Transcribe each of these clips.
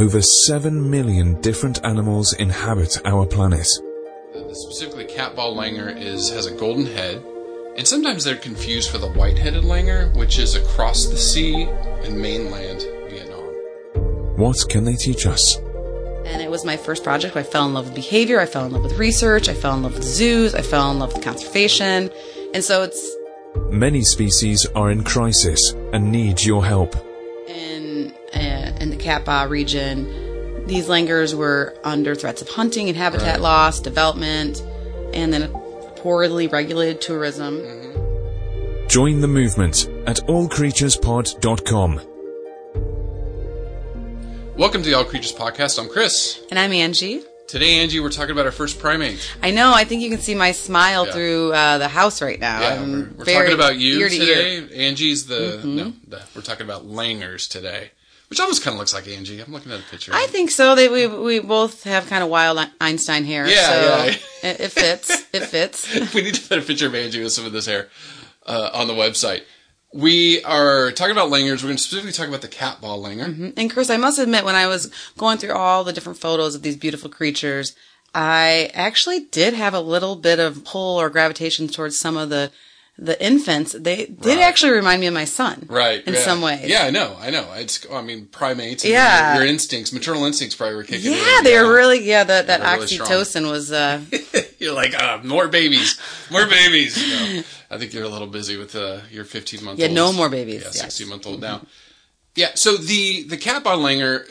over 7 million different animals inhabit our planet. Specifically, cat-ball langur has a golden head, and sometimes they're confused for the white-headed langur, which is across the sea in mainland Vietnam. What can they teach us? And it was my first project. I fell in love with behavior, I fell in love with research, I fell in love with zoos, I fell in love with conservation, and so it's... Many species are in crisis and need your help. In the Cat Ba region, these langurs were under threats of hunting and habitat loss, development, and then poorly regulated tourism. Mm-hmm. Join the movement at allcreaturespod.com. Welcome to the All Creatures Podcast. I'm Chris. And I'm Angie. Today, Angie, we're talking about our first primate. I know. I think you can see my smile through the house right now. Yeah, we're talking about you today. Angie's we're talking about langurs today. Which almost kind of looks like Angie. I'm looking at a picture. I think so. We both have kind of wild Einstein hair. Yeah. It fits. It fits. We need to put a picture of Angie with some of this hair on the website. We are talking about langurs. We're going to specifically talk about the cat-ball langur. Mm-hmm. And Chris, I must admit, when I was going through all the different photos of these beautiful creatures, I actually did have a little bit of pull or gravitation towards some of the infants. They did actually remind me of my son. Right. In some ways. Yeah, I know. Primates. And your instincks, maternal instincts probably were kicking in. Yeah, they were really, that really oxytocin was... You're like, more babies. More babies. No, I think you're a little busy with your 15-month-old. Yeah, no more babies. Yeah, 16-month-old now. Yeah, so the cat-ball langur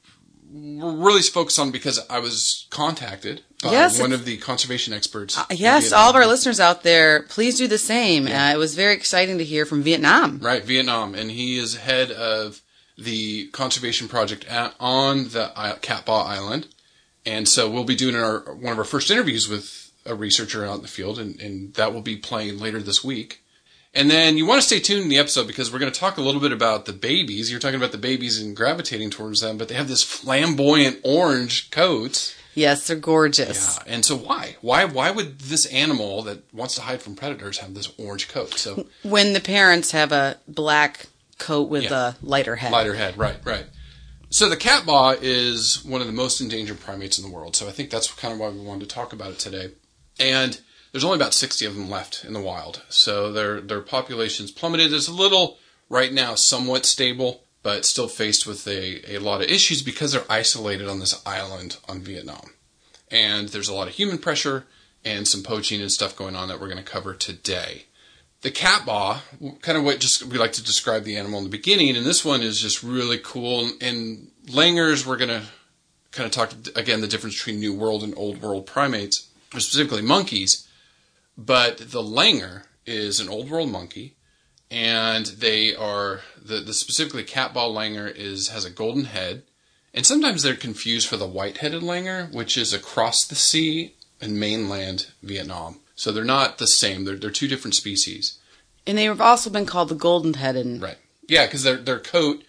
we're really focused on because I was contacted by one of the conservation experts. Yes, all of our listeners out there, please do the same. Yeah. It was very exciting to hear from Vietnam. Right, Vietnam. And he is head of the conservation project on the Cat Ba Island. And so we'll be doing one of our first interviews with a researcher out in the field, and that will be playing later this week. And then you want to stay tuned in the episode because we're going to talk a little bit about the babies. You're talking about the babies and gravitating towards them, but they have this flamboyant orange coat. Yes, they're gorgeous. Yeah, and so why? Why would this animal that wants to hide from predators have this orange coat? So when the parents have a black coat with a lighter head. Lighter head, right. So the cat ba is one of the most endangered primates in the world. So I think that's kind of why we wanted to talk about it today. And there's only about 60 of them left in the wild. So their population's plummeted. It's a little, right now, somewhat stable, but still faced with a lot of issues because they're isolated on this island on Vietnam. And there's a lot of human pressure and some poaching and stuff going on that we're going to cover today. The cat ba, kind of what we like to describe the animal in the beginning, and this one is just really cool. And langurs, we're going to kind of talk, again, the difference between New World and Old World primates, or specifically monkeys. But the langur is an Old World monkey, and they are, the specifically cat-ball langur has a golden head, and sometimes they're confused for the white-headed langur, which is across the sea in mainland Vietnam. So they're not the same. They're two different species. And they have also been called the golden-headed. Right. Yeah, because their coat,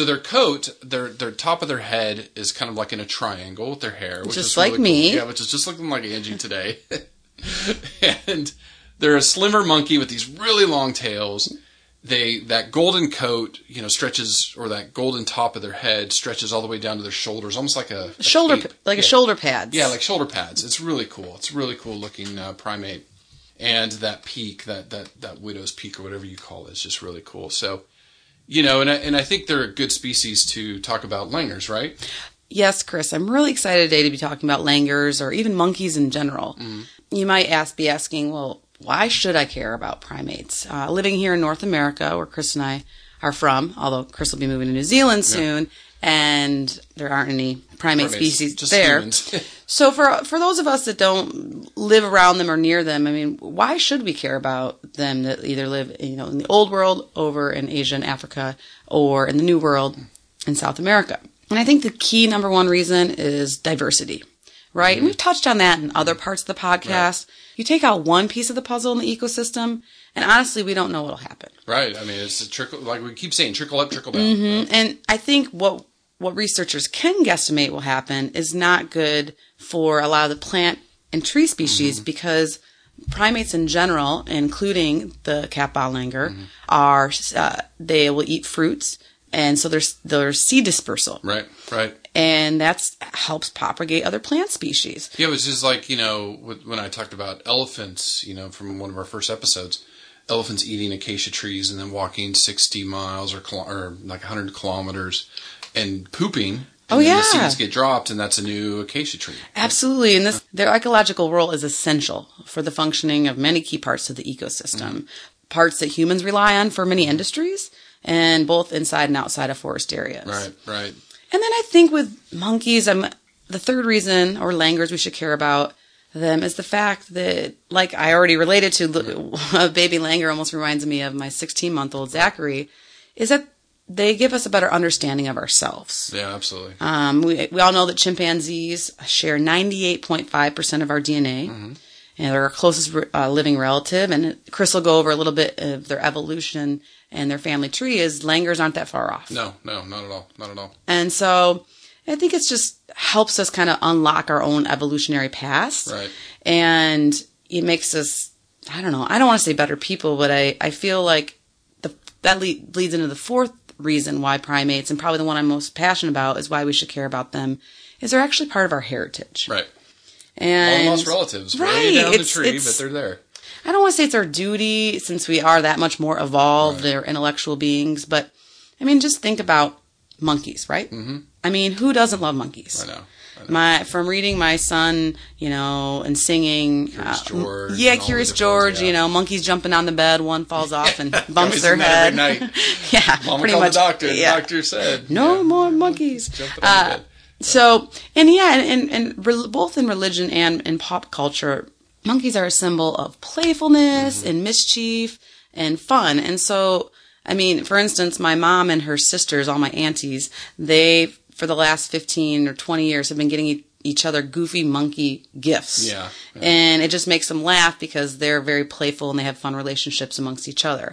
their top of their head is kind of like in a triangle with their hair. Which just is like really me. Cool. Yeah, which is just looking like Angie today. And they're a slimmer monkey with these really long tails. That golden coat, stretches, or that golden top of their head stretches all the way down to their shoulders, almost like a shoulder pads. Yeah, like shoulder pads. It's really cool. It's a really cool looking primate, and that peak, that widow's peak or whatever you call it, is just really cool. So, and I think they're a good species to talk about langurs, right? Yes, Chris. I'm really excited today to be talking about langurs or even monkeys in general. Mm. You might be asking, well, why should I care about primates? Living here in North America, where Chris and I are from, although Chris will be moving to New Zealand soon, and there aren't any primate species just there. So for those of us that don't live around them or near them, I mean, why should we care about them that either live, in the Old World over in Asia and Africa, or in the New World in South America? And I think the key number one reason is diversity. Right? Mm-hmm. And we've touched on that in other parts of the podcast. Right. You take out one piece of the puzzle in the ecosystem, and honestly, we don't know what'll happen. Right. I mean, it's a trickle, like we keep saying, trickle up, trickle down. Mm-hmm. Right? And I think what researchers can guesstimate will happen is not good for a lot of the plant and tree species, because primates in general, including the cat ba langur, they will eat fruits. And so there's seed dispersal. Right. And that helps propagate other plant species. Yeah, it was just like, when I talked about elephants, from one of our first episodes, elephants eating acacia trees and then walking 60 miles or like 100 kilometers and pooping. And then the seeds get dropped, and that's a new acacia tree. Absolutely. And their ecological role is essential for the functioning of many key parts of the ecosystem. Parts that humans rely on for many industries, and both inside and outside of forest areas. Right. And then I think with monkeys, the third reason, or langurs, we should care about them is the fact that, like I already related to, a baby langur almost reminds me of my 16-month-old Zachary, is that they give us a better understanding of ourselves. Yeah, absolutely. We all know that chimpanzees share 98.5% of our DNA. And they're our closest living relative. And Chris will go over a little bit of their evolution and their family tree. Is langurs aren't that far off. No, not at all. And so I think it's just helps us kind of unlock our own evolutionary past. Right. And it makes us, I don't want to say better people, but I feel like that leads into the fourth reason why primates, and probably the one I'm most passionate about, is why we should care about them, is they're actually part of our heritage. Right. And long lost relatives, way down the tree, but they're there. I don't want to say it's our duty, since we are that much more evolved, they're intellectual beings, but I mean, just think about monkeys, right? Mm-hmm. I mean, who doesn't love monkeys? I know. From reading my son, and singing, Curious George. Curious George. Monkeys jumping on the bed, one falls off and bumps their head. Every night. Yeah, Mama pretty called much. the doctor. Yeah. The doctor said, no more monkeys. Jumping on the bed. So, and both in religion and in pop culture, monkeys are a symbol of playfulness and mischief and fun. And so, I mean, for instance, my mom and her sisters, all my aunties, they, for the last 15 or 20 years, have been getting each other goofy monkey gifts. Yeah. And it just makes them laugh because they're very playful and they have fun relationships amongst each other.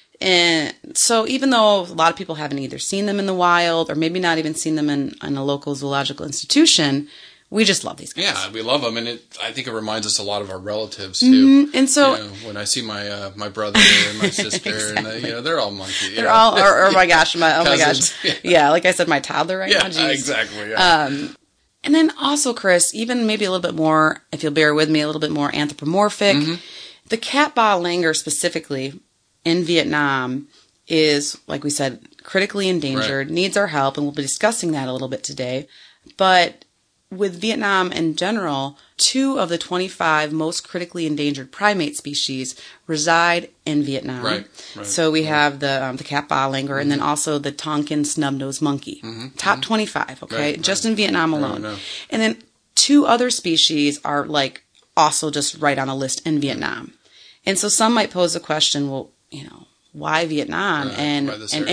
And so even though a lot of people haven't either seen them in the wild or maybe not even seen them in a local zoological institution, we just love these guys. Yeah, we love them, and I think it reminds us a lot of our relatives too. And so, when I see my my brother and my sister, exactly. and they're all monkey. They're all, oh my gosh, Cousins. yeah, like I said, my toddler right now. Geez. Exactly. Yeah. And then also, Chris, even maybe a little bit more, if you'll bear with me, a little bit more anthropomorphic. The Cat-Ba langur specifically in Vietnam is, like we said, critically endangered, needs our help, and we'll be discussing that a little bit today. But with Vietnam in general, 2 of the 25 most critically endangered primate species reside in Vietnam. Right. So we have the Cat-Ba langur, and then also the Tonkin snub-nosed monkey. Top 25, okay? Just in Vietnam alone. And then 2 other species are also just right on a list in Vietnam. And so some might pose the question, well, why Vietnam and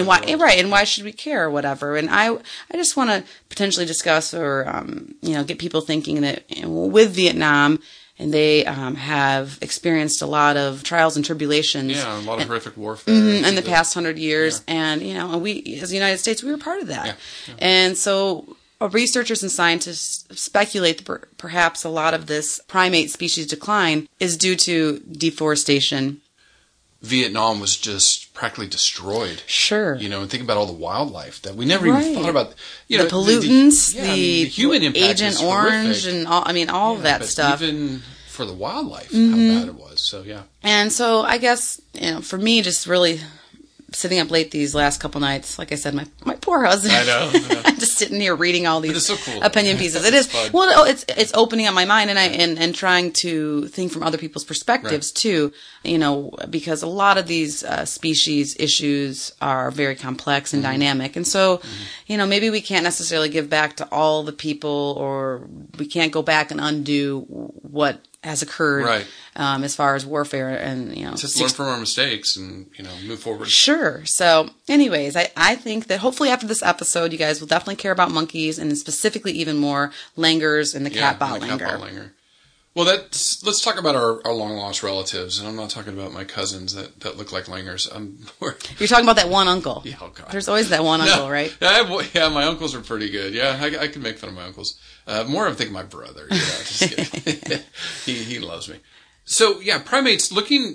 why should we care or whatever? And I just want to potentially discuss or get people thinking that with Vietnam, and they have experienced a lot of trials and tribulations. Yeah, a lot of horrific warfare in the past 100 years, and we as the United States, we were part of that. Yeah. And so researchers and scientists speculate that perhaps a lot of this primate species decline is due to deforestation. Vietnam was just practically destroyed. Sure. And think about all the wildlife that we never even thought about. The pollutants, the human impact Agent is Orange, horrific. and all of that stuff. Even for the wildlife, how bad it was. So, yeah. And so I guess, for me, just really sitting up late these last couple nights, like I said, my poor husband. I know. I'm just sitting here reading all these so cool. opinion pieces. It is fun. Well, it's opening up my mind, and trying to think from other people's perspectives too. Because a lot of these species issues are very complex and dynamic, and so maybe we can't necessarily give back to all the people, or we can't go back and undo what has occurred, as far as warfare, and just learn from our mistakes and move forward. Sure. So, anyways, I think that hopefully after this episode, you guys will definitely care about monkeys, and specifically even more langurs and the Cat-Ba langur. Well, let's talk about our long lost relatives, and I'm not talking about my cousins that look like langurs. You're talking about that one uncle. Yeah, oh God. There's always that one uncle, right? Yeah, my uncles are pretty good. Yeah, I can make fun of my uncles. More I'm thinking my brother. Just kidding. He loves me. So yeah, primates. Looking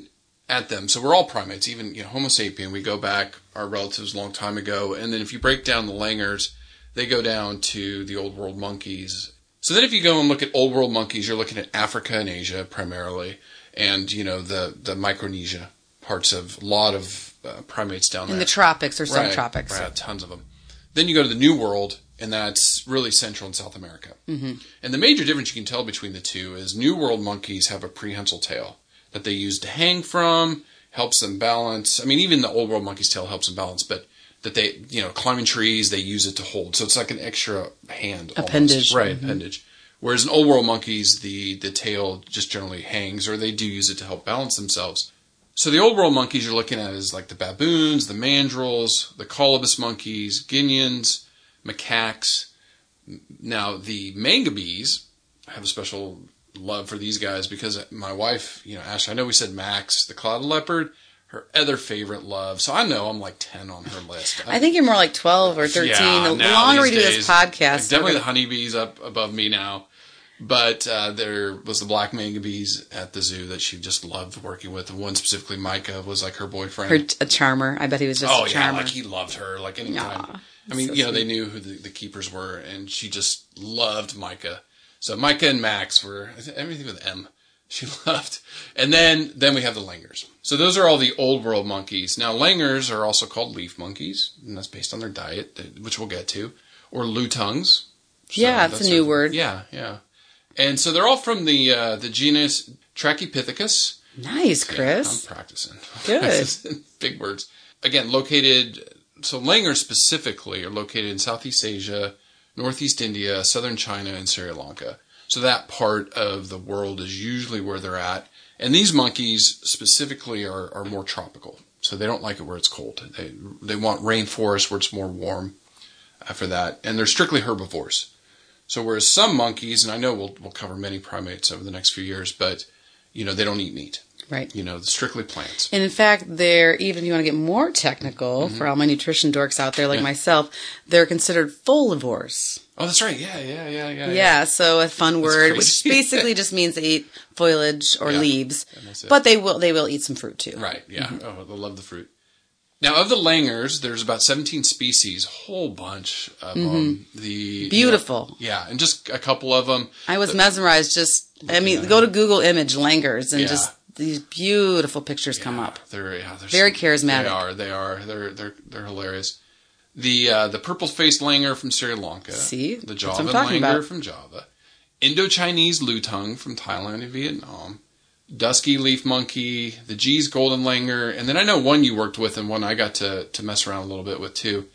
at them. So we're all primates, even Homo sapien. We go back, our relatives, a long time ago. And then if you break down the Langurs, they go down to the old world monkeys. So then if you go and look at old world monkeys, you're looking at Africa and Asia primarily, and the Micronesia parts of a lot of primates down there. In the tropics or subtropics. Right, tons of them. Then you go to the New World, and that's really Central and South America. Mm-hmm. And the major difference you can tell between the two is New World monkeys have a prehensile tail that they use to hang from, helps them balance. I mean, even the old world monkey's tail helps them balance, but that they, climbing trees, they use it to hold. So it's like an extra hand. Appendage. Almost. Right, appendage. Whereas in old world monkeys, the tail just generally hangs, or they do use it to help balance themselves. So the old world monkeys you're looking at is like the baboons, the mandrills, the colobus monkeys, guineans, macaques. Now the mangabeys, I have a special love for these guys because my wife, Ashley, I know we said Max, the clouded leopard, her other favorite love. So I know I'm like 10 on her list. I think you're more like 12 or 13. Yeah, the longer we do this podcast. Definitely the honeybees up above me now. But there was the black mangabeys at the zoo that she just loved working with. And one specifically, Micah, was like her boyfriend. A charmer. I bet he was just a charmer. Oh, yeah, like he loved her. Like anytime. Aww, I mean, so they knew who the keepers were, and she just loved Micah. So Micah and Max were everything with M. She loved. And then we have the Langurs. So those are all the old world monkeys. Now, Langurs are also called leaf monkeys, and that's based on their diet, which we'll get to. Or lutungs. So yeah, it's a new word. Yeah. And so they're all from the genus Trachypithecus. Nice, Chris. Yeah, I'm practicing. Good. Big words. Again, so Langurs specifically are located in Southeast Asia, Northeast India, Southern China, and Sri Lanka. So that part of the world is usually where they're at. And these monkeys specifically are more tropical. So they don't like it where it's cold. They want rainforest where it's more warm for that. And they're strictly herbivores. So whereas some monkeys, and I know we'll cover many primates over the next few years, but, they don't eat meat. Right. Strictly plants. And in fact, even if you want to get more technical, for all my nutrition dorks out there like myself, they're considered folivores. Oh, that's right. Yeah. Yeah, so a fun word, which basically just means they eat foliage or leaves. But they will eat some fruit too. Right, yeah. Mm-hmm. Oh, they'll love the fruit. Now, of the Langurs, there's about 17 species, whole bunch of them. Beautiful. And just a couple of them. I was mesmerized go to Google image Langurs and just these beautiful pictures come up. They're very charismatic. They are. They're hilarious. The purple-faced Langur from Sri Lanka. See? The Javan Langur from Java. Indo-Chinese lutung from Thailand and Vietnam. Dusky leaf monkey, the G's golden Langur, and then I know one you worked with and one I got to mess around a little bit with too.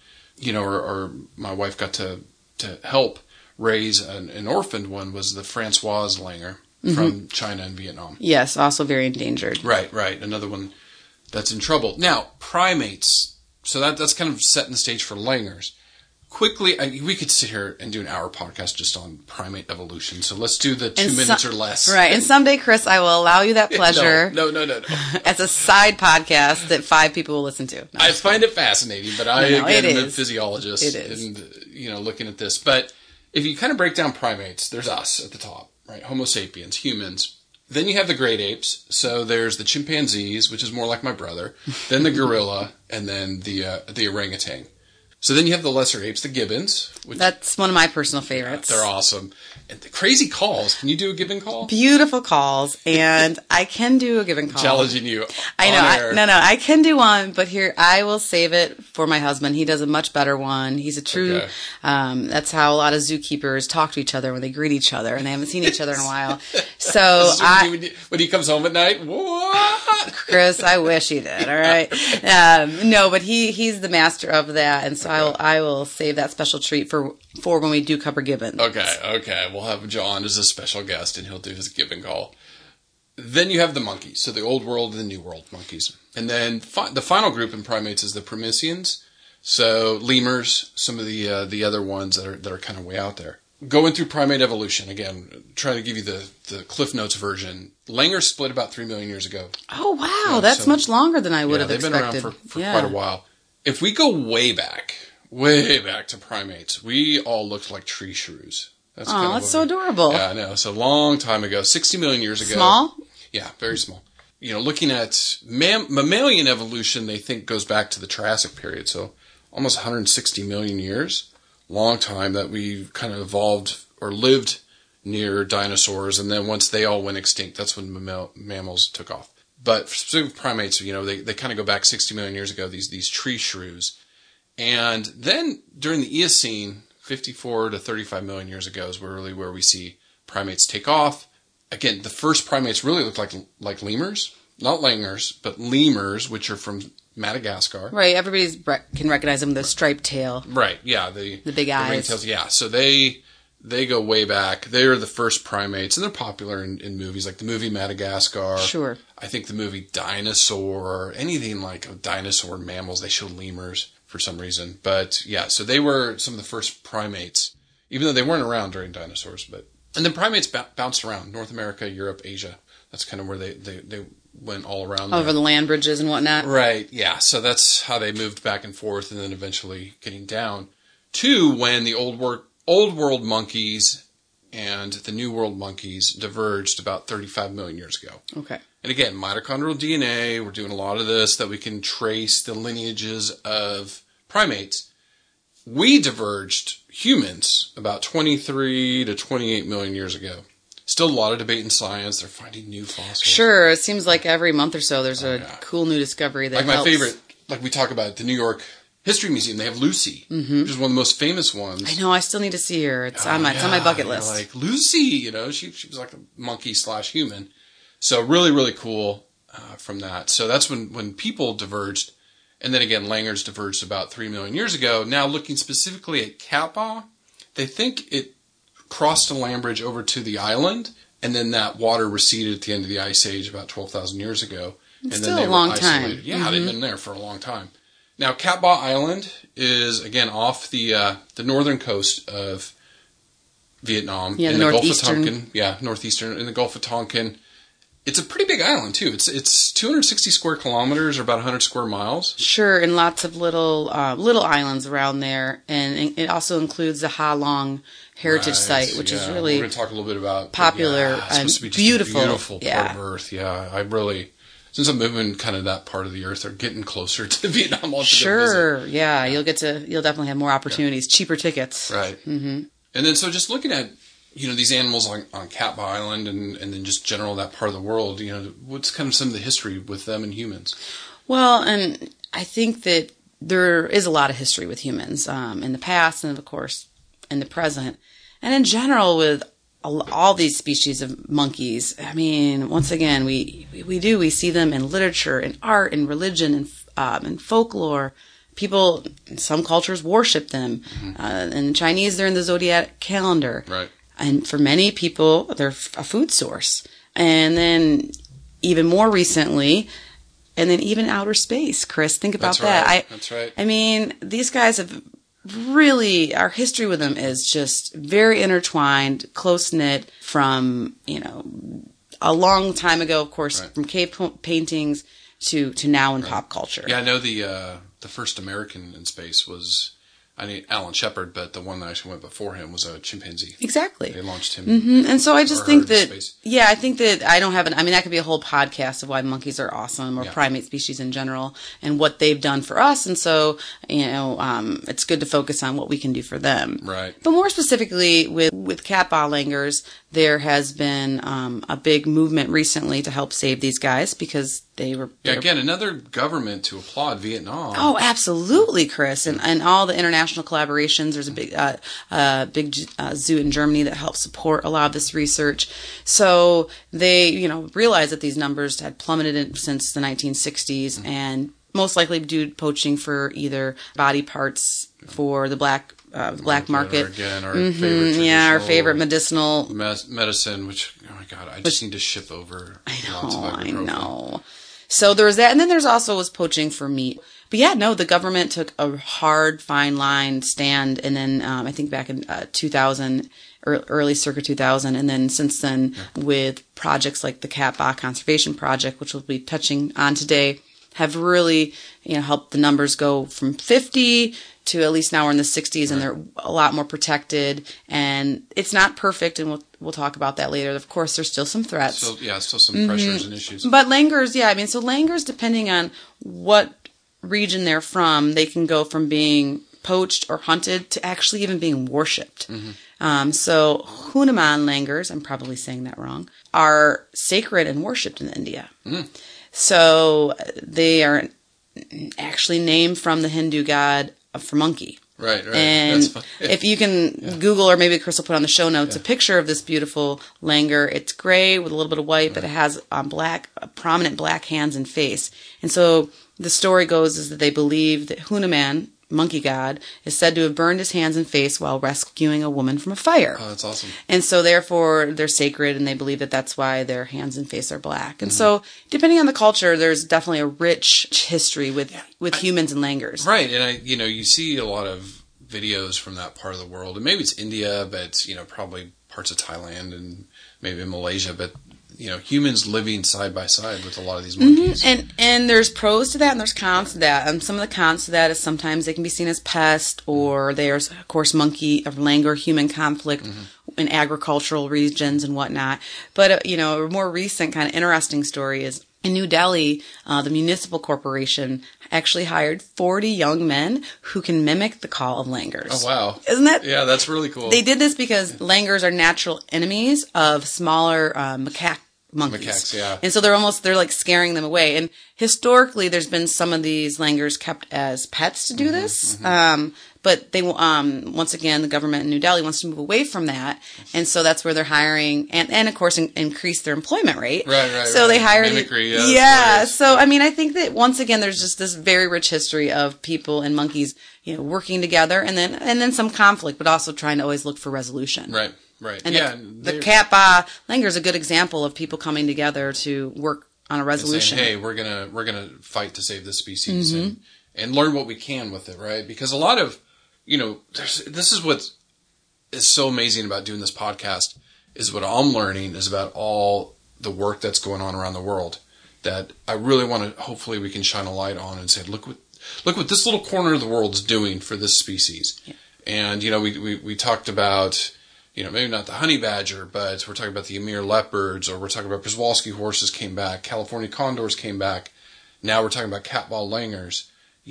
Or my wife got to help raise an orphaned one was the Francoise Langur from China and Vietnam. Yes, also very endangered. Right. Another one that's in trouble. Now, primates. So that's kind of setting the stage for Langurs. Quickly, we could sit here and do an hour podcast just on primate evolution. So let's do the 2 minutes or less. Right. And someday, Chris, I will allow you that pleasure. No. As a side podcast that 5 people will listen to. I find it fascinating, but I am a physiologist. It is. And, looking at this. But if you kind of break down primates, there's us at the top, right? Homo sapiens, humans. Then you have the great apes. So there's the chimpanzees, which is more like my brother. Then the gorilla, and then the orangutan. So then you have the lesser apes, the gibbons. That's one of my personal favorites. They're awesome. And the crazy calls. Can you do a gibbon call? Beautiful calls. And I can do a gibbon call. Challenging you. I know. I can do one, but here, I will save it for my husband. He does a much better one. He's a true, that's how a lot of zookeepers talk to each other when they greet each other and they haven't seen each other in a while. So when he comes home at night, what? Chris, I wish he did. All right. No, but he's the master of that. And so I will save that special treat for when we do cover gibbons. Okay. We'll have John as a special guest, and he'll do his gibbon call. Then you have the monkeys, so the old world and the new world monkeys. And then the final group in primates is the Primisians, so lemurs, some of the other ones that are kind of way out there. Going through primate evolution, again, trying to give you the Cliff Notes version. Langurs split about 3 million years ago. Oh, wow. That's much longer than I would have expected. They've been around for quite a while. If we go way back to primates, we all looked like tree shrews. That's so adorable. Yeah, I know. So long time ago, 60 million years ago. Small? Yeah, very small. looking at mammalian evolution, they think goes back to the Triassic period. So almost 160 million years. Long time that we kind of evolved or lived near dinosaurs. And then once they all went extinct, that's when mammals took off. But for specific primates, they kind of go back 60 million years ago, these tree shrews. And then during the Eocene, 54 to 35 million years ago is really where we see primates take off. Again, the first primates really looked like lemurs. Not langurs, but lemurs, which are from Madagascar. Right, everybody can recognize them with the striped tail. Right, yeah. The big eyes. The ringtails, yeah. So they go way back. They're the first primates, and they're popular in movies, like the movie Madagascar. Sure. I think the movie Dinosaur, anything like a dinosaur mammals, they show lemurs for some reason. But yeah, so they were some of the first primates, even though they weren't around during dinosaurs. And then primates bounced around, North America, Europe, Asia. That's kind of where they went all around. Over the land bridges and whatnot. Right, yeah. So that's how they moved back and forth, and then eventually getting down to when the Old World monkeys and the New World monkeys diverged about 35 million years ago. Okay. And again, mitochondrial DNA, we're doing a lot of this, that we can trace the lineages of primates. We diverged, humans, about 23 to 28 million years ago. Still a lot of debate in science. They're finding new fossils. Sure. It seems like every month or so there's a cool new discovery that my favorite, like we talk about at the New York History Museum, they have Lucy, which is one of the most famous ones. I know. I still need to see her. It's on my bucket list. Like Lucy, she was like a monkey/human. So really, really cool from that. So that's when people diverged. And then again, langurs diverged about 3 million years ago. Now looking specifically at Cat-Ba, they think it crossed a land bridge over to the island, and then that water receded at the end of the Ice Age about 12,000 years ago. It's and still then they a long were time. isolated. Yeah, they've been there for a long time. Now, Cat-Ba Island is, again, off the northern coast of Vietnam. Yeah, in the Gulf of northeastern. Tonkin. Yeah, northeastern, in the Gulf of Tonkin. It's a pretty big island, too. It's 260 square kilometers, or about 100 square miles. Sure, and lots of little islands around there. And it also includes the Ha Long Heritage Site, which is really we're going to talk a little bit about popular it's supposed to be just beautiful. A beautiful part of Earth. Yeah, I really, since I'm moving kind of that part of the Earth, or getting closer to Vietnam. Sure, yeah, you'll definitely have more opportunities, cheaper tickets. Right. Mm-hmm. And then so just looking at these animals on Cat-Ba Island, and then just general that part of the world. What's kind of some of the history with them and humans? Well, and I think that there is a lot of history with humans in the past, and of course in the present, and in general with all these species of monkeys. I mean, once again, we see them in literature, in art, in religion, in folklore. People in some cultures worship them. Mm-hmm. In Chinese, they're in the zodiac calendar. Right. And for many people, they're a food source. And then even more recently, and then even outer space, Chris, think about that. That's right. I mean, these guys have really, our history with them is just very intertwined, close-knit from, a long time ago, of course, from cave paintings to now in pop culture. Yeah, I know the first American in space was, Alan Shepard, but the one that actually went before him was a chimpanzee. Exactly. They launched him. Mm-hmm. And so I just think that, space. I think that I don't have that could be a whole podcast of why monkeys are awesome, or primate species in general, and what they've done for us. And so, it's good to focus on what we can do for them. Right. But more specifically with Cat-Ba langurs, there has been a big movement recently to help save these guys because they were... Yeah, again, another government to applaud Vietnam. Oh, absolutely, Chris. And all the international collaborations. There's a big zoo in Germany that helps support a lot of this research. So they, realized that these numbers had plummeted since the 1960s, and most likely due to poaching for either body parts for the black market. Again, our favorite medicinal medicine, which, oh my God, I just need to ship over. I know. So there was that, and then there's also was poaching for meat. But the government took a hard, fine line stand, and then I think back in 2000, early circa 2000, and then since then with projects like the Cat-Ba Conservation Project, which we'll be touching on today, have really, helped the numbers go from 50 to at least now we're in the 60s, and they're a lot more protected. And it's not perfect, and we'll talk about that later. Of course, there's still some threats. Still some pressures and issues. But langurs, so langurs, depending on what region they're from, they can go from being poached or hunted to actually even being worshipped. So Hanuman langurs, I'm probably saying that wrong, are sacred and worshipped in India. So they are actually named from the Hindu god for monkey. Right. And That's fun. if you can Google, or maybe Chris will put on the show notes, a picture of this beautiful langur. It's gray with a little bit of white, but it has prominent black hands and face. And so the story goes is that they believe that Hanuman, monkey god, is said to have burned his hands and face while rescuing a woman from a fire. Oh, that's awesome. And so therefore they're sacred, and they believe that that's why their hands and face are black. And so depending on the culture, there's definitely a rich history with humans and langurs. Right. And you see a lot of videos from that part of the world, and maybe it's India, but probably parts of Thailand and maybe Malaysia, but humans living side by side with a lot of these monkeys. And there's pros to that and there's cons to that. And some of the cons to that is sometimes they can be seen as pests, or there's, of course, monkey or langur human conflict in agricultural regions and whatnot. But, a more recent kind of interesting story is in New Delhi, the municipal corporation actually hired 40 young men who can mimic the call of langurs. Oh, wow. Isn't that? Yeah, that's really cool. They did this because langurs are natural enemies of smaller macaque monkeys. Macaques, yeah. And so they're like scaring them away. And historically, there's been some of these langurs kept as pets to do this. But they, once again, the government in New Delhi wants to move away from that. And so that's where they're hiring and of course, increase their employment rate. Right. So they hire mimicry. So, I think that once again, there's just this very rich history of people and monkeys, working together, and then some conflict, but also trying to always look for resolution. Right. And the Kat-Ba langur is a good example of people coming together to work on a resolution. Saying, hey, we're gonna fight to save this species and learn what we can with it, right? Because a lot of this is what is so amazing about doing this podcast is what I'm learning is about all the work that's going on around the world that I really want to. Hopefully, we can shine a light on and say, look what this little corner of the world is doing for this species. Yeah. And we talked about. Maybe not the honey badger, but we're talking about the Amur leopards, or we're talking about Przewalski horses came back, California condors came back. Now we're talking about Kat-Ba langurs.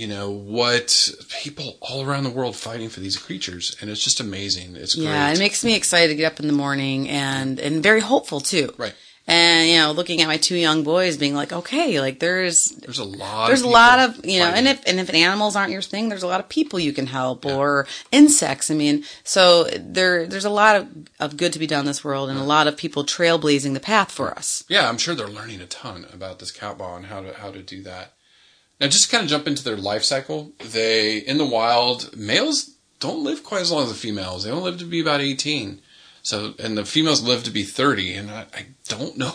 What people all around the world fighting for these creatures, and it's just amazing. It's great. Yeah, it makes me excited to get up in the morning and very hopeful too. Right. And looking at my two young boys, being like, okay, like there's a lot of and if animals aren't your thing, there's a lot of people you can help, or insects. So there's a lot of good to be done in this world, and a lot of people trailblazing the path for us. Yeah, I'm sure they're learning a ton about this Kat-Ba and how to do that. Now, just to kind of jump into their life cycle, in the wild, males don't live quite as long as the females. They only live to be about 18. So, and the females live to be 30, and I don't know.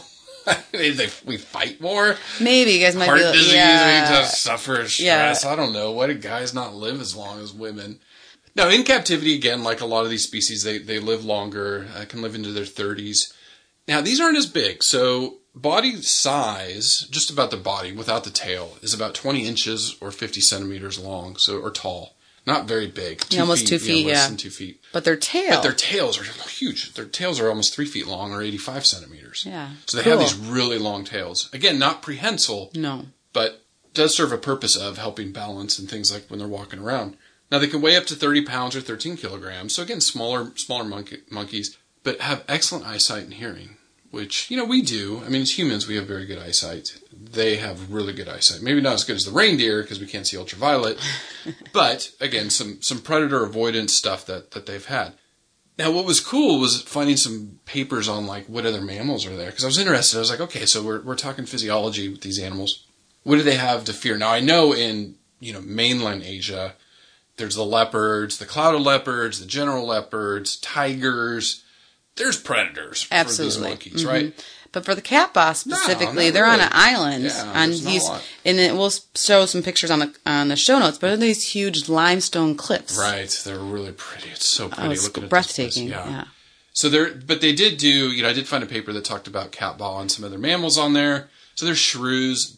We fight more. Maybe you guys might heart be disease. yeah. We just suffer stress. I don't know. Why do guys not live as long as women? Now, in captivity, again, like a lot of these species, they live longer. Can live into their 30s. Now, these aren't as big. So, body size, just about the body without the tail, is about 20 inches or 50 centimeters long, or tall. Not very big. Almost 2 feet, less than 2 feet. But their tails are huge. Their tails are almost 3 feet long, or 85 centimeters. Yeah. So they have these really long tails. Again, not prehensile. No. But does serve a purpose of helping balance and things like when they're walking around. Now, they can weigh up to 30 pounds or 13 kilograms. So again, smaller monkeys, but have excellent eyesight and hearing, which, we do. As humans, we have very good eyesight. They have really good eyesight. Maybe not as good as the reindeer because we can't see ultraviolet. But, again, some predator avoidance stuff that they've had. Now, what was cool was finding some papers on, what other mammals are there. Because I was interested. I was like, okay, so we're talking physiology with these animals. What do they have to fear? Now, I know in, mainland Asia, there's the leopards, the clouded leopards, the general leopards, tigers. There's predators for these monkeys, right? But for the Kat-Ba specifically, they're on an island. Yeah, and it will show some pictures on the show notes. But they're these huge limestone cliffs. Right, they're really pretty. It's so pretty. It's breathtaking. Yeah. So but they did do. I did find a paper that talked about Kat-Ba and some other mammals on there. So there's shrews.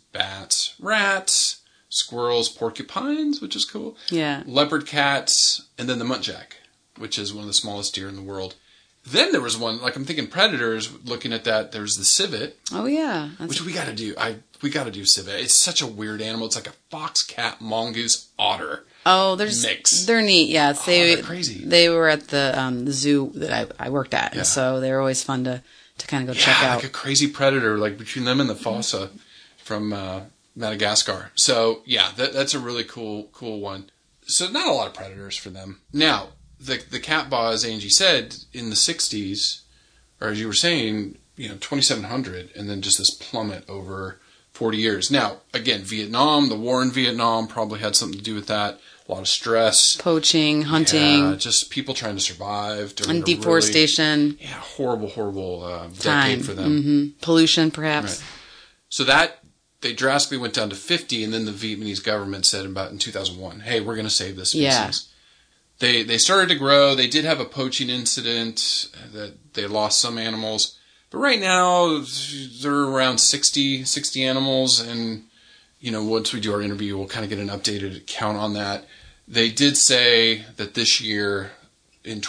bats, rats, squirrels, porcupines, which is cool. Yeah. Leopard cats, and then the muntjac, which is one of the smallest deer in the world. Then there was one, like I'm thinking predators, looking at that, there's the civet. Oh, yeah. Which we gotta do. We gotta do civet. It's such a weird animal. It's like a fox, cat, mongoose, otter. Oh, mix. They're neat. Yes, they're crazy. They were at the zoo that I worked at, and so they were always fun to kind of go check out. Like a crazy predator, like between them and the fossa from Madagascar. So yeah, that's a really cool one. So not a lot of predators for them. Now the cat ba, as Angie said, in the 60s, or as you were saying, 2,700, and then just this plummet over 40 years. Now, again, Vietnam, the war in Vietnam probably had something to do with that. A lot of stress. Poaching, hunting. Just people trying to survive. And deforestation. Really, horrible decade for them. Mm-hmm. Pollution, perhaps. Right. So that, they drastically went down to 50, and then the Vietnamese government said about in 2001, hey, we're going to save this species. Yeah. They started to grow. They did have a poaching incident that they lost some animals. But right now, they're around 60 animals, and, once we do our interview, we'll kind of get an updated count on that. They did say that this year, in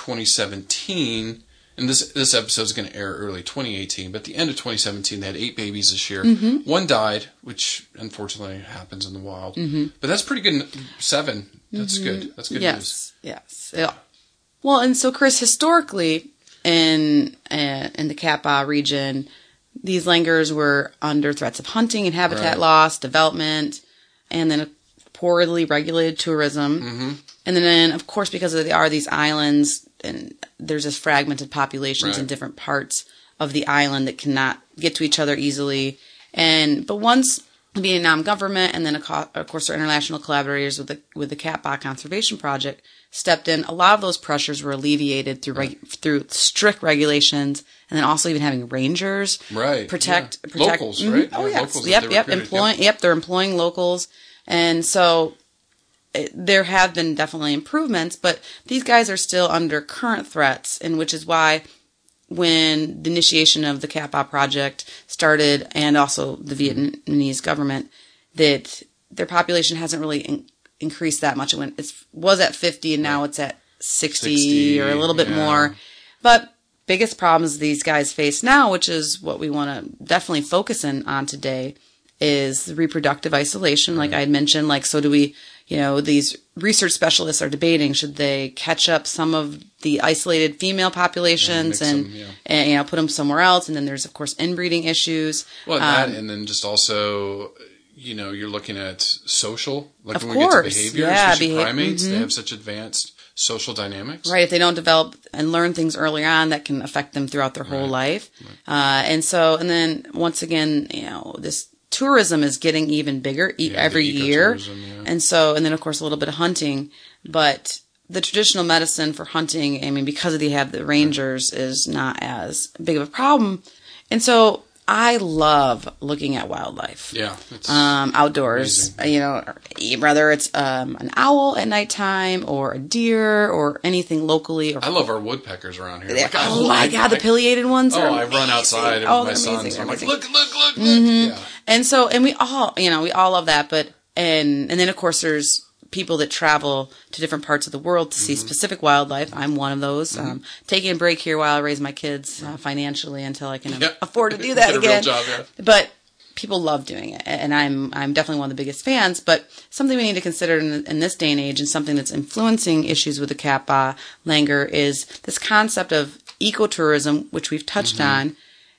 2017, and this episode is going to air early 2018, but at the end of 2017, they had 8 babies this year. Mm-hmm. 1 died, which unfortunately happens in the wild. Mm-hmm. But that's pretty good. 7, that's good. That's good news. Yes. Yeah. Well, and so, Chris, historically, in the cat ba region, these langurs were under threats of hunting and habitat loss, development, and then poorly regulated tourism. Mm-hmm. And then, of course, because there are these islands, and there's this fragmented populations in different parts of the island that cannot get to each other easily. But once the Vietnam government, and then of course our international collaborators with the Cat Ba Conservation Project stepped in, a lot of those pressures were alleviated through strict regulations, and then also even having rangers protect locals, right? Oh yes, locals they're employing locals, and so there have been definitely improvements, but these guys are still under current threats, and which is why when the initiation of the Cat Ba project started, and also the Vietnamese government, that their population hasn't really increased that much. It was at 50, and now it's at 60 or a little bit more. But biggest problems these guys face now, which is what we want to definitely focus on today, is the reproductive isolation. Like I had mentioned, so do we, these research specialists are debating, should they catch up some of the isolated female populations and put them somewhere else? And then there's, of course, inbreeding issues. Well, and then just also, you're looking at social, of when course. We get to behavior, especially primates, they have such advanced social dynamics. Right. If they don't develop and learn things early on, that can affect them throughout their whole life. Right. And then once again, this tourism is getting even bigger every year. And then of course a little bit of hunting, but the traditional medicine for hunting, because they have the rangers, is not as big of a problem. And so I love looking at wildlife. Yeah. Outdoors, whether it's an owl at nighttime or a deer or anything locally. I love our woodpeckers around here. My God, the pileated ones. I run outside with my sons. I'm like, look. Mm-hmm. Yeah. And so, and we all love that. But, and then of course there's people that travel to different parts of the world to see specific wildlife. I'm one of those. Taking a break here while I raise my kids financially until I can afford to do that again. Real job, But people love doing it, and I'm definitely one of the biggest fans. But something we need to consider in this day and age, and something that's influencing issues with the Cat Ba langur, is this concept of ecotourism, which we've touched on.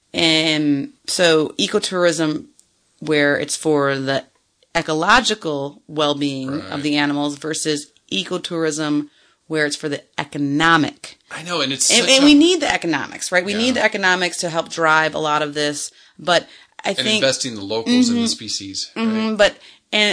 And so ecotourism, where it's for the ecological well-being of the animals, versus ecotourism where it's for the economic. I know, and we need the economics, right? We need the economics to help drive a lot of this, but I think investing the locals in the species, right? But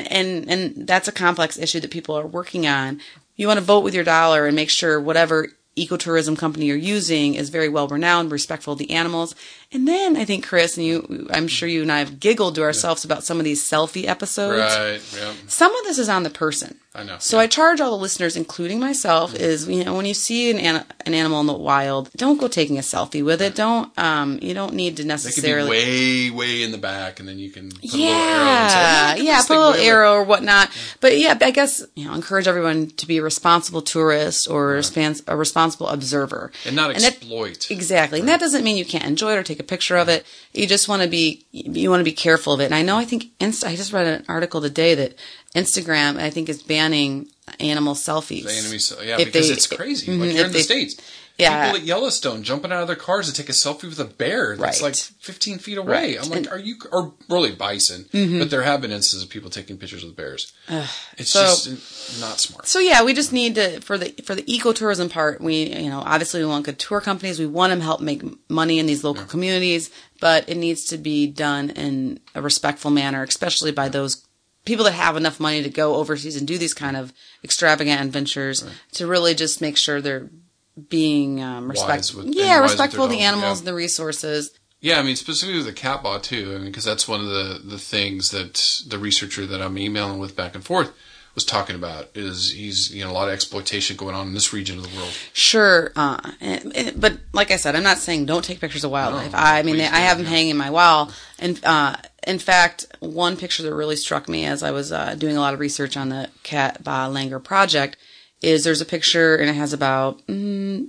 and that's a complex issue that people are working on. You want to vote with your dollar and make sure whatever ecotourism company you're using is very well renowned, respectful of the animals. And then I think, Chris, and I'm sure you and I have giggled to ourselves about some of these selfie episodes. Right, yeah. Some of this is on the person. I know. So I charge all the listeners, including myself, is, when you see an animal in the wild, don't go taking a selfie with it. Don't, you don't need to necessarily. They could be way in the back, and then you can put a little arrow and say, put a little arrow or whatnot. Yeah. But yeah, I guess, encourage everyone to be a responsible tourist or a responsible observer. And not exploit. Exactly. Right. And that doesn't mean you can't enjoy it or take a picture of it. You just want to be careful of it. And I think I just read an article today that Instagram, I think, is banning animal selfies. Because it's crazy. Like here in the States. Yeah. People at Yellowstone jumping out of their cars to take a selfie with a bear that's like 15 feet away. Right. I'm like, or really bison. But there have been instances of people taking pictures of the bears. It's just not smart. So yeah, we just need to, for the ecotourism part, obviously we want good tour companies. We want them to help make money in these local communities, but it needs to be done in a respectful manner, especially by those people that have enough money to go overseas and do these kind of extravagant adventures to really just make sure they're being respectful of the animals and the resources. Yeah, I mean, specifically with the Catbaugh, too, because that's one of the things that the researcher that I'm emailing with back and forth was talking about, is he's, a lot of exploitation going on in this region of the world. Sure. But like I said, I'm not saying don't take pictures of wildlife. I have them hanging in my wall. And in fact, one picture that really struck me as I was doing a lot of research on the Catbaugh Langer project is there's a picture, and it has about 10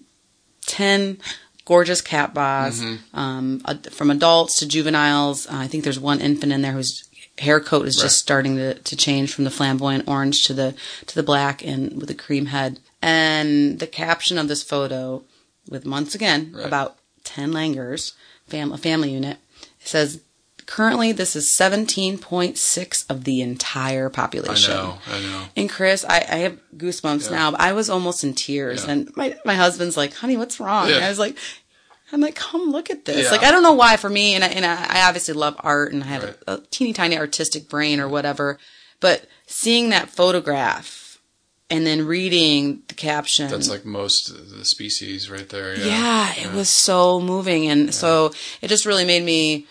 gorgeous catbaughs, from adults to juveniles. I think there's one infant in there whose hair coat is just starting to change from the flamboyant orange to the black and with a cream head. And the caption of this photo, with once again about 10 langurs, a family unit, says, currently, this is 17.6 of the entire population. I know. And Chris, I have goosebumps now, but I was almost in tears. Yeah. And my husband's like, honey, what's wrong? Yeah. And I'm like, come look at this. Yeah. I don't know why for me, and I obviously love art, and I have a teeny tiny artistic brain or whatever, but seeing that photograph and then reading the caption. That's like most of the species right there. Yeah, it was so moving. And so it just really made me,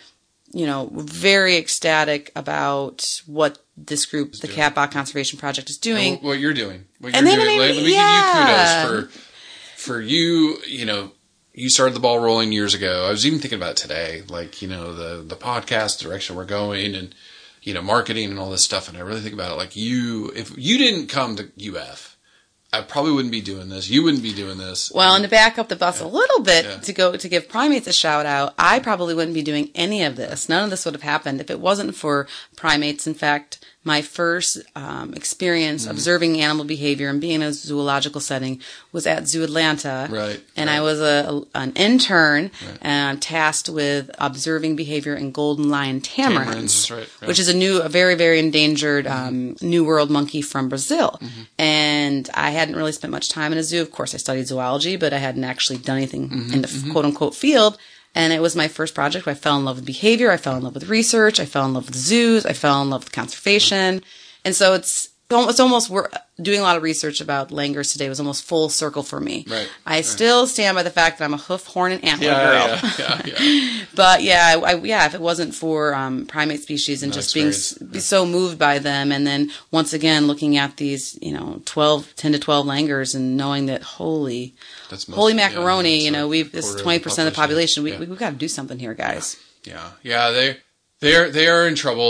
very ecstatic about what this group, the Catbaugh Conservation Project, is doing. What you're doing. Let me give you kudos for you, you started the ball rolling years ago. I was even thinking about it today, the podcast direction we're going and, marketing and all this stuff. And I really think about it if you didn't come to UF, I probably wouldn't be doing this. You wouldn't be doing this. Well, and to back up the bus a little bit, to give primates a shout out, I probably wouldn't be doing any of this. None of this would have happened if it wasn't for primates. In fact, my first experience observing animal behavior and being in a zoological setting was at Zoo Atlanta. Right. And I was an intern tasked with observing behavior in golden lion tamarins, which is a very, very endangered New World monkey from Brazil. And I hadn't really spent much time in a zoo. Of course, I studied zoology, but I hadn't actually done anything in the quote-unquote field. And it was my first project where I fell in love with behavior. I fell in love with research. I fell in love with zoos. I fell in love with conservation. And so it's almost, we're doing a lot of research about langurs today was almost full circle for me. Right. I still stand by the fact that I'm a hoof, horn, and antler girl. Yeah. But if it wasn't for primate species and just being so moved by them, and then once again looking at these 10 to 12 langurs and knowing that holy macaroni, this is 20% of the population. We've got to do something here, guys. Yeah. They are in trouble.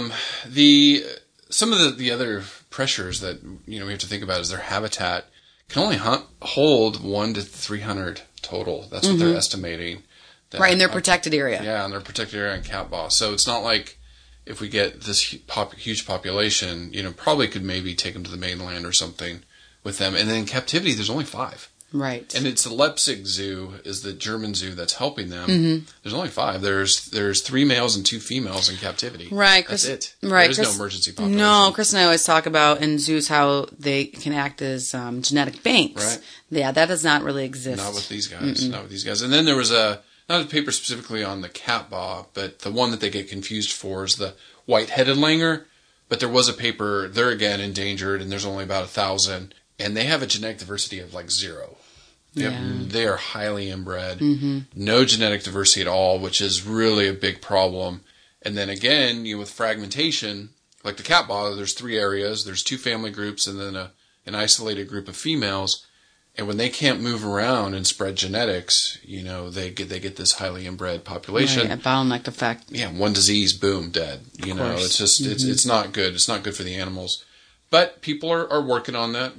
Some of the other pressures that we have to think about is their habitat can only hold 100 to 300 total. That's what they're estimating. Right, in their protected area. Yeah, in their protected area in Catbaugh. So it's not like if we get this huge population, probably could maybe take them to the mainland or something with them. And then in captivity, there's only 5. Right. And it's the Leipzig Zoo is the German zoo that's helping them. There's only 5. There's 3 males and 2 females in captivity. Right. That's it. Right. There's no emergency population. No, Chris and I always talk about in zoos how they can act as genetic banks. Right. Yeah, that does not really exist. Not with these guys. Not with these guys. And then there was not a paper specifically on the Catbaugh, but the one that they get confused for is the white-headed langur. But there was a paper, they're again endangered, and there's only about 1,000. And they have a genetic diversity of 0. They are highly inbred. No genetic diversity at all, which is really a big problem. And then again, with fragmentation, like the cat ba, there's 3 areas. There's 2 family groups and then an isolated group of females. And when they can't move around and spread genetics, they get this highly inbred population. Right, a bottleneck effect. Yeah, one disease, boom, dead. It's just it's not good. It's not good for the animals. But people are working on that.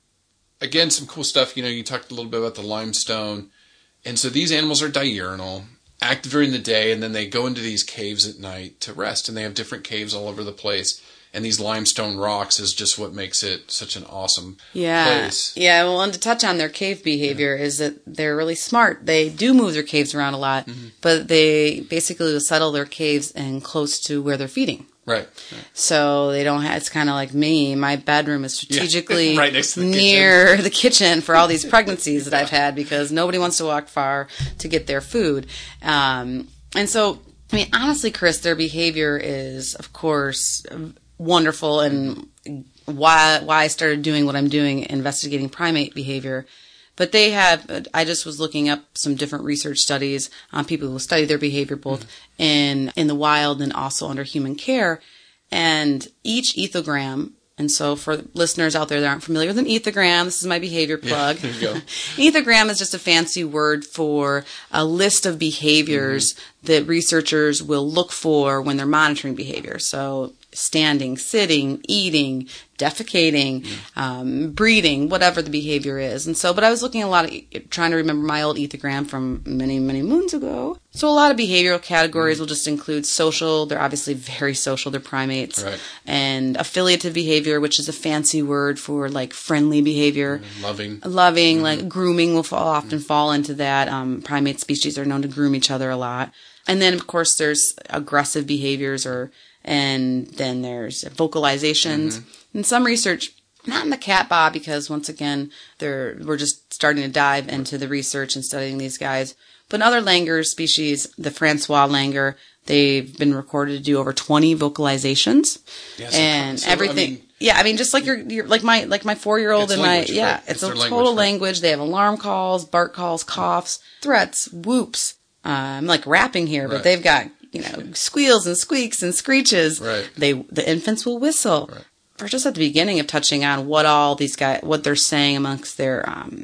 Again, some cool stuff. You talked a little bit about the limestone, and so these animals are diurnal, active during the day, and then they go into these caves at night to rest. And they have different caves all over the place. And these limestone rocks is just what makes it such an awesome place. Yeah, well, and to touch on their cave behavior is that they're really smart. They do move their caves around a lot, but they basically will settle their caves and close to where they're feeding. Right. So they don't have, it's kind of like me. My bedroom is strategically right next to the near the kitchen for all these pregnancies that I've had because nobody wants to walk far to get their food. And so, honestly, Chris, their behavior is, of course, wonderful, and why I started doing what I'm doing, investigating primate behavior. But they have, I just was looking up some different research studies on people who study their behavior both in the wild and also under human care. And each ethogram, and so for listeners out there that aren't familiar with an ethogram, this is my behavior plug. Yeah, there you go. Ethogram is just a fancy word for a list of behaviors that researchers will look for when they're monitoring behavior. So standing, sitting, eating, defecating, breathing, whatever the behavior is. And so, but I was looking a lot at trying to remember my old ethogram from many, many moons ago. So a lot of behavioral categories will just include social. They're obviously very social. They're primates. Right. And affiliative behavior, which is a fancy word for like friendly behavior. Loving, like grooming will often fall into that. Primate species are known to groom each other a lot. And then, of course, there's aggressive behaviors and then there's vocalizations. And some research, not in the cat ba, because once again, we're just starting to dive into the research and studying these guys. But in other langur species, the Francois langur, they've been recorded to do over 20 vocalizations. Yes, and so, everything. Just like you're like my 4-year-old and language, my, right? it's a total language. They have alarm calls, bark calls, coughs, threats, whoops. I'm like rapping here, but they've got, squeals and squeaks and screeches. Right. The infants will whistle. Right. We're just at the beginning of touching on what all these guys, what they're saying amongst their,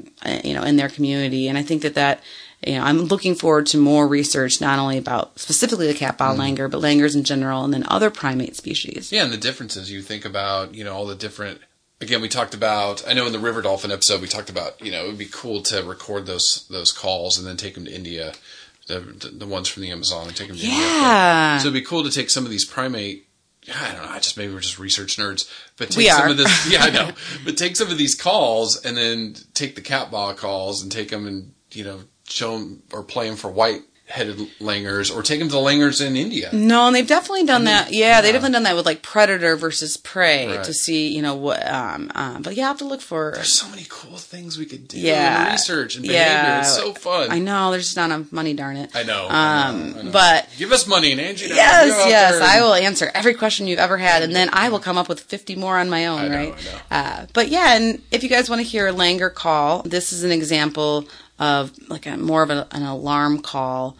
in their community. And I think that, I'm looking forward to more research, not only about specifically the cat ba langur, but langurs in general, and then other primate species. Yeah, and the differences. You think about, all the different. Again, we talked about. I know in the river dolphin episode we talked about. It would be cool to record those calls and then take them to India. The ones from the Amazon and take them to India. So it'd be cool to take some of these primate. I don't know. Maybe we're just research nerds, but take some of this. Yeah, I know. But take some of these calls and then take the cat ba calls and take them and show them or play them for white-headed langurs, or take them to the langurs in India. No, and they've definitely done that. Yeah, they've definitely done that with like predator versus prey to see, what. But you have to look for. There's so many cool things we could do. In research and behavior. It's so fun. I know. There's just not enough money. Darn it. I know. But give us money, and Angie. Yes, I will answer every question you've ever had, and then I will come up with 50 more on my own. I know. But yeah, and if you guys want to hear a langur call, this is an example of like more of an alarm call.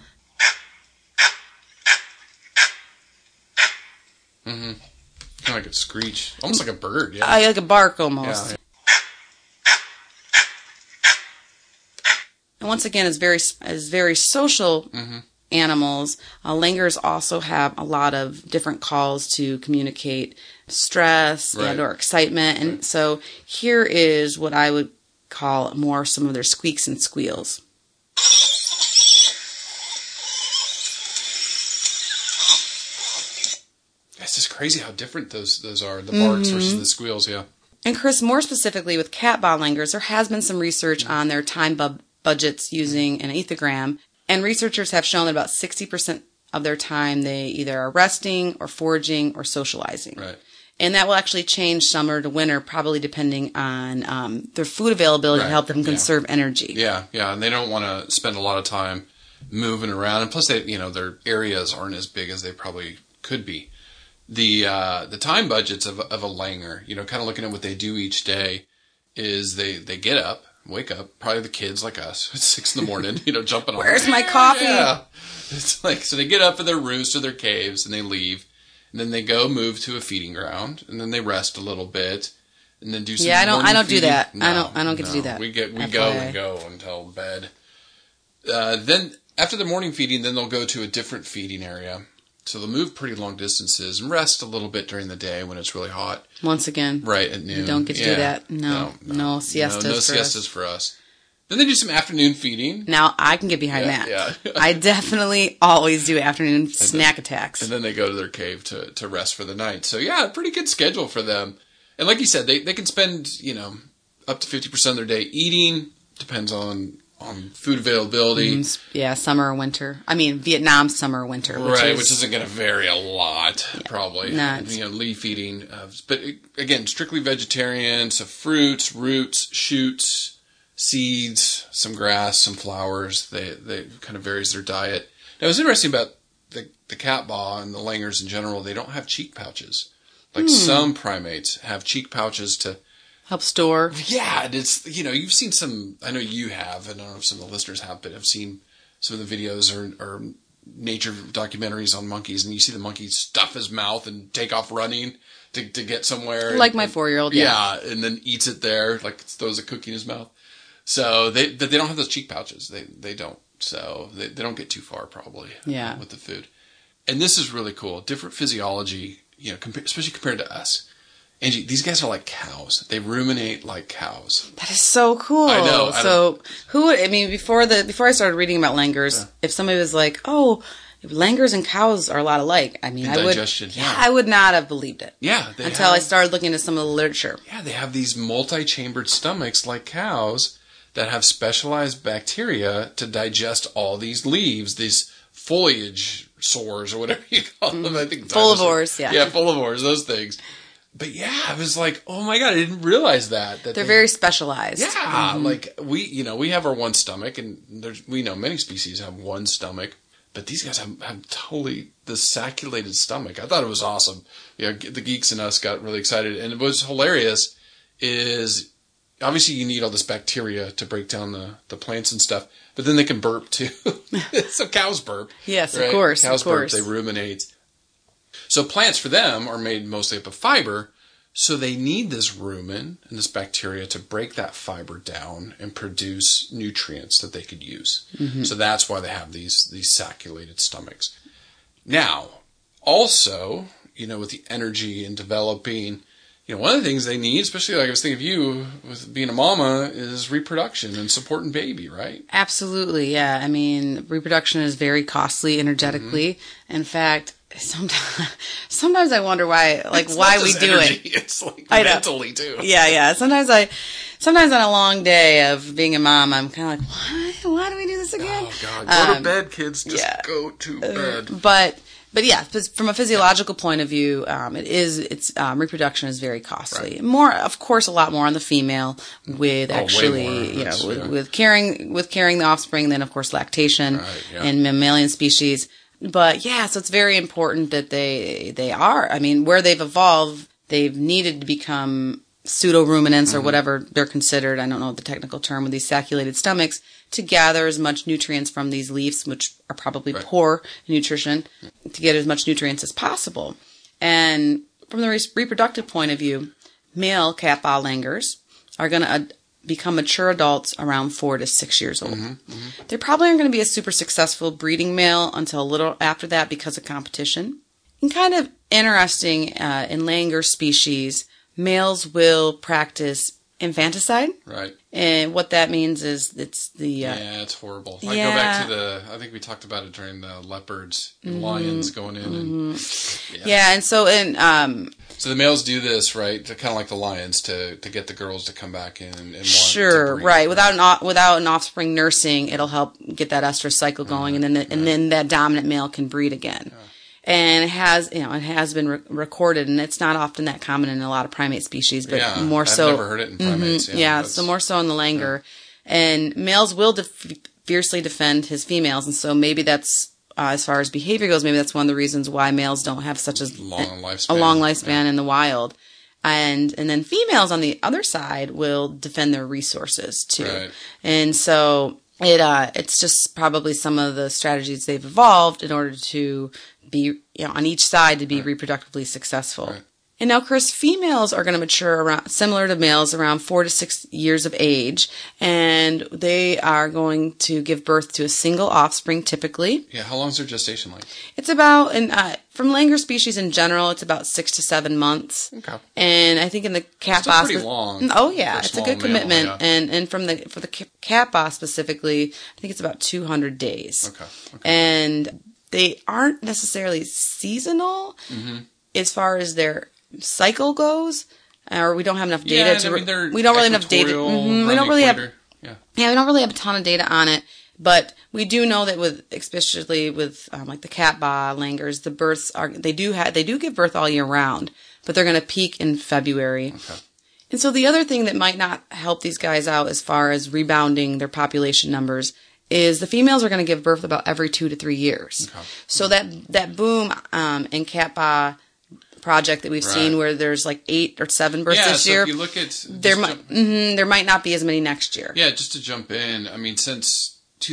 Kind of like a screech, almost like a bird. Yeah, like a bark almost. Yeah. And once again, as very social animals, langurs also have a lot of different calls to communicate stress and or excitement. And so here is what I would call more some of their squeaks and squeals. It's just crazy how different those are, the barks versus the squeals, yeah. And Chris, more specifically with cat ba langurs, there has been some research on their time budgets using an ethogram, and researchers have shown that about 60% of their time they either are resting or foraging or socializing. Right. And that will actually change summer to winter, probably depending on their food availability to help them conserve energy. Yeah, and they don't want to spend a lot of time moving around, and plus they, their areas aren't as big as they probably could be. The time budgets of a langur, kind of looking at what they do each day, is they get up, wake up, probably the kids like us, at 6 in the morning, jumping on. Where's my coffee? Yeah. It's like, so they get up in their roost or their caves and they leave. And then they go move to a feeding ground, and then they rest a little bit, and then do some. Yeah, I don't do feeding. that. No, I don't get to do that. We go FYI. until bed. Then after the morning feeding, then they'll go to a different feeding area. So they'll move pretty long distances and rest a little bit during the day when it's really hot. Once again, right at noon. You don't get to do that. No siestas. No siestas for us. Then they do some afternoon feeding. Now, I can get behind that. Yeah. I definitely always do afternoon snack attacks. And then they go to their cave to rest for the night. So, yeah, pretty good schedule for them. And like you said, they can spend, up to 50% of their day eating. Depends on food availability. Yeah, summer or winter. I mean, Vietnam summer or winter. Which isn't going to vary a lot, probably. Leaf eating. But, again, strictly vegetarian. So fruits, roots, shoots, seeds, some grass, some flowers. They kind of varies their diet. Now, what's interesting about the cat ba and the langurs in general, they don't have cheek pouches. Like some primates have cheek pouches to help store. Yeah, and it's, you've seen some, I know you have, and I don't know if some of the listeners have, but I've seen some of the videos or nature documentaries on monkeys, and you see the monkey stuff his mouth and take off running to get somewhere. Like my 4-year-old, yeah. Yeah, and then eats it there, like throws a cookie in his mouth. So they don't have those cheek pouches. They don't. So they don't get too far probably with the food. And this is really cool. Different physiology, especially compared to us. Angie, these guys are like cows. They ruminate like cows. That is so cool. I know. So before I started reading about langurs, if somebody was like, "Oh, langurs and cows are a lot alike," I mean, I would not have believed it. Yeah, until I started looking at some of the literature. Yeah, they have these multi-chambered stomachs like cows that have specialized bacteria to digest all these leaves, these foliage sores or whatever you call them. I think folivores, yeah. Yeah, folivores, those things. But yeah, I was like, oh my God, I didn't realize that they're very specialized. Yeah, like we have our one stomach, and we know many species have one stomach, but these guys have totally the sacculated stomach. I thought it was awesome. The geeks in us got really excited, and what's hilarious is obviously you need all this bacteria to break down the plants and stuff, but then they can burp too. So cows burp. Yes, right? Of course. Cows burp. They ruminate. So plants for them are made mostly up of fiber, so they need this rumen and this bacteria to break that fiber down and produce nutrients that they could use. Mm-hmm. So that's why they have these sacculated stomachs. Now, also, with the energy and developing, one of the things they need, especially like I was thinking of you with being a mama, is reproduction and supporting baby, right? Absolutely, yeah. I mean, reproduction is very costly energetically. Mm-hmm. In fact, sometimes I wonder why we do energy. it. It's like mentally too. Yeah. Sometimes on a long day of being a mom, I'm kind of like, why do we do this again? Oh God, go to bed, kids. Just go to bed. But yeah, from a physiological point of view, reproduction is very costly. Right. More, of course, a lot more on the female with with carrying the offspring, then of course lactation and mammalian species. But yeah, so it's very important that they are. I mean, where they've evolved, they've needed to become pseudo-ruminants or whatever they're considered. I don't know the technical term with these sacculated stomachs to gather as much nutrients from these leaves, which are probably poor in nutrition, to get as much nutrients as possible. And from the reproductive point of view, male cat ba langurs are going to become mature adults around 4 to 6 years old. Mm-hmm. Mm-hmm. They probably aren't going to be a super successful breeding male until a little after that because of competition. And kind of interesting, in langur species, males will practice infanticide. Right. And what that means is it's the... it's horrible. I go back to I think we talked about it during the leopards and lions going in. And, and so... So the males do this, right, to kind of like the lions, to get the girls to come back in and want to breed. Right. Without an offspring nursing, it'll help get that estrous cycle going, and then that dominant male can breed again. Yeah. And it has been recorded, and it's not often that common in a lot of primate species, but more so. I've never heard it in primates. Mm-hmm, so more so in the langur. Yeah. And males will fiercely defend his females, and so maybe that's, as far as behavior goes, maybe that's one of the reasons why males don't have such a long lifespan in the wild. And then females on the other side will defend their resources too. Right. And so it's just probably some of the strategies they've evolved in order to be, on each side to be reproductively successful. Right. And now, Chris, females are going to mature around, similar to males, around 4 to 6 years of age, and they are going to give birth to a single offspring typically. Yeah, how long is their gestation like? It's about, from Langer species in general, it's about 6 to 7 months. Okay. And I think in the cat Still boss, pretty long. Oh yeah, for a it's a small good mammal, commitment. yeah. And for the cat boss specifically, I think it's about 200 days. Okay. And they aren't necessarily seasonal as far as their cycle goes, or we don't have enough data we don't really have enough data. We don't really have we don't really have a ton of data on it, but we do know that especially with like the cat ba langurs, the births they do give birth all year round, but they're going to peak in February. Okay. And so the other thing that might not help these guys out as far as rebounding their population numbers is the females are going to give birth about every 2 to 3 years. Okay. So that boom in cat ba project that we've seen where there's like 8 or 7 births this year. If you look at there might not be as many next year. Yeah, just to jump in, I mean, since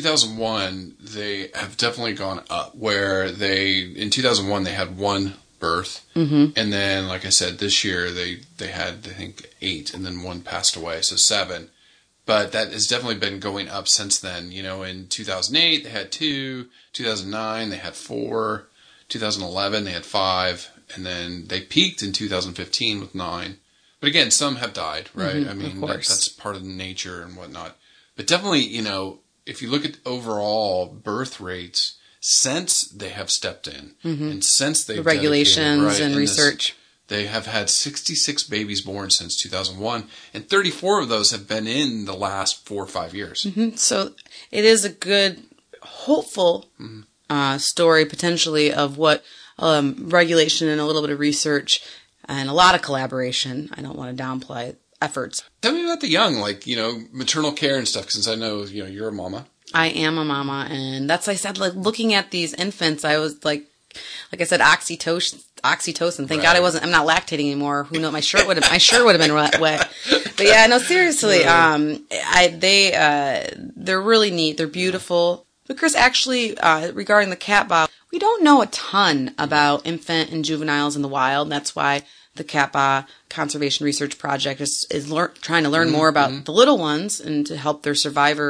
2001, they have definitely gone up. Where in 2001 they had 1 birth, and then, like I said, this year they had, I think, 8, and then 1 passed away, so 7. But that has definitely been going up since then. In 2008 they had 2, 2009 they had 4, 2011 they had 5. And then they peaked in 2015 with 9. But again, some have died, right? I mean, that's part of nature and whatnot. But definitely, if you look at overall birth rates since they have stepped in and since they've the regulations and research, they have had 66 babies born since 2001, and 34 of those have been in the last 4 or 5 years. So it is a good, hopeful story potentially of what regulation and a little bit of research and a lot of collaboration. I don't want to downplay efforts. Tell me about the young, like, maternal care and stuff, since I know, you're a mama. I am a mama, and that's, I said, like, looking at these infants, I was like I said, oxytocin. Thank God I'm not lactating anymore. Who knows? My shirt would have been wet. But yeah, no, seriously, they're really neat. They're beautiful. But Chris, actually, regarding the cat ba, we don't know a ton about infant and juveniles in the wild. And that's why the Cat Ba Conservation Research Project is trying to learn more about the little ones and to help their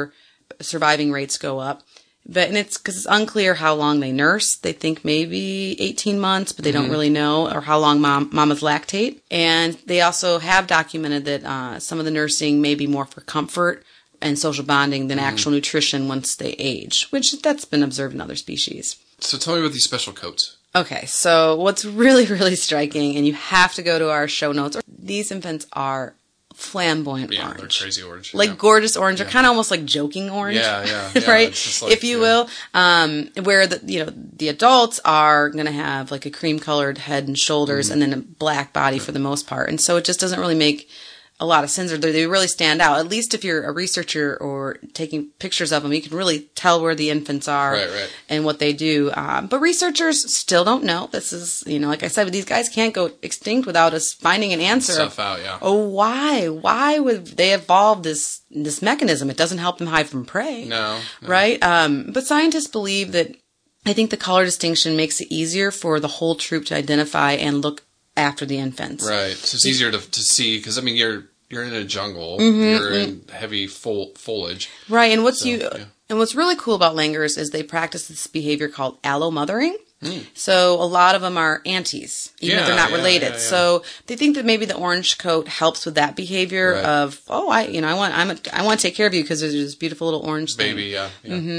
surviving rates go up. And it's because it's unclear how long they nurse. They think maybe 18 months, but they don't really know, or how long mamas lactate. And they also have documented that some of the nursing may be more for comfort and social bonding than actual nutrition once they age, which that's been observed in other species. So tell me about these special coats. Okay, so what's really, really striking, and you have to go to our show notes, these infants are flamboyant orange. Yeah, they're crazy orange. Like gorgeous orange. They're kind of almost like joking orange. Yeah. Right? Like, if you will. Where the adults are going to have like a cream colored head and shoulders and then a black body for the most part. And so it just doesn't really make a lot of sense, or they really stand out. At least if you're a researcher or taking pictures of them, you can really tell where the infants are and what they do. But researchers still don't know. This is, like I said, these guys can't go extinct without us finding an answer. Stuff out, yeah. Oh, why? Why would they evolve this mechanism? It doesn't help them hide from prey. No. Right? But scientists believe that, I think the color distinction makes it easier for the whole troop to identify and look after the infants. Right. So it's easier to see, because, you're in a jungle. You're in heavy foliage. Right. And what's really cool about langurs is they practice this behavior called allo-mothering. So a lot of them are aunties, even if they're not related. Yeah. So they think that maybe the orange coat helps with that behavior of, I want to take care of you because there's this beautiful little orange thing. Baby, yeah.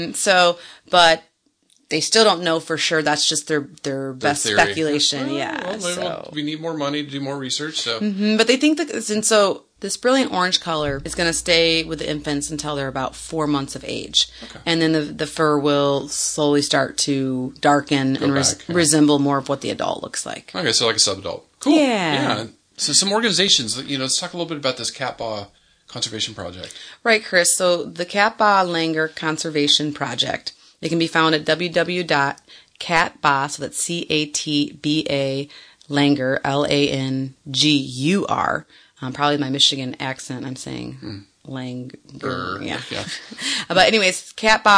So, but they still don't know for sure. That's just their best theory. Speculation. We need more money to do more research. So, but they think that, and so this brilliant orange color is going to stay with the infants until they're about 4 months of age, and then the fur will slowly start to darken and resemble more of what the adult looks like. Okay, so like a subadult. Cool. Yeah. So some organizations. Let's talk a little bit about this Cat Ba Conservation Project. Right, Chris. So the Cat Ba Langer Conservation Project. They can be found at www.catba, so that's CATBA, Langur, Langur. Probably my Michigan accent, I'm saying Langur. Yeah. But anyways,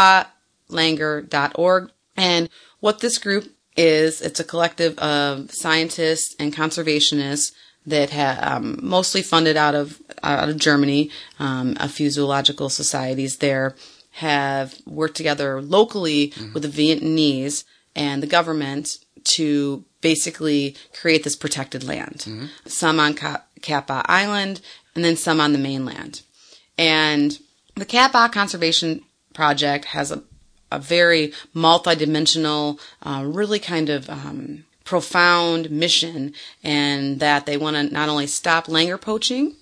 catbalangur.org. And what this group is, it's a collective of scientists and conservationists that mostly funded out of Germany. A few zoological societies there have worked together locally with the Vietnamese and the government to basically create this protected land. Some on Cat Ba Island and then some on the mainland. And the Cat Ba Conservation Project has a very multidimensional, really kind of profound mission, and that they want to not only stop langur poaching,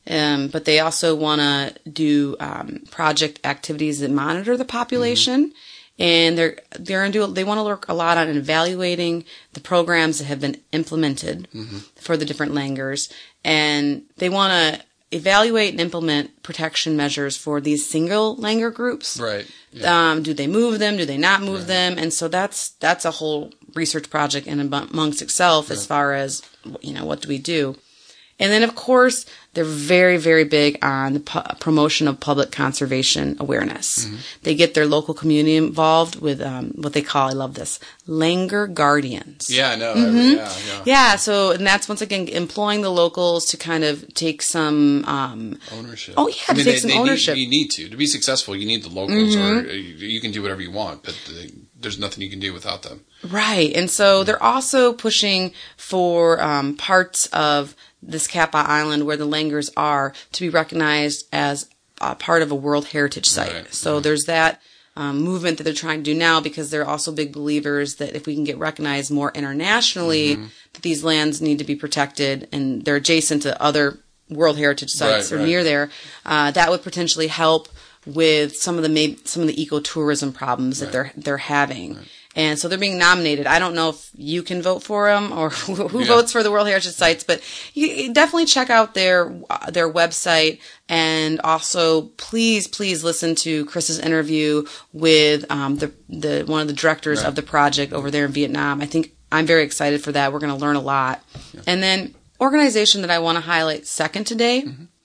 but they also want to do project activities that monitor the population. And they want to work a lot on evaluating the programs that have been implemented for the different langurs, and they want to evaluate and implement protection measures for these single langur groups. Right. Yeah. Do they move them? Do they not move them? And so that's a whole research project in amongst itself as far as, what do we do? And then, of course, they're very, very big on the promotion of public conservation awareness. They get their local community involved with what they call, I love this, Langur Guardians. Yeah, I know. Yeah, so, and that's, once again, employing the locals to kind of take some ownership. Oh, yeah, to take some ownership. You need to. To be successful, you need the locals, or you can do whatever you want, but there's nothing you can do without them. Right, and so they're also pushing for parts of this Cat Ba Island where the langurs are to be recognized as part of a World Heritage Site. Right. So there's that movement that they're trying to do now, because they're also big believers that if we can get recognized more internationally, that these lands need to be protected and they're adjacent to other World Heritage Sites or near there, that would potentially help with some of the ecotourism problems that they're having. And so they're being nominated. I don't know if you can vote for them or who votes for the World Heritage Sites, but you definitely check out their website, and also please listen to Chris's interview with one of the directors of the project over there in Vietnam. I think I'm very excited for that. We're going to learn a lot. Yeah. And then organization that I want to highlight second today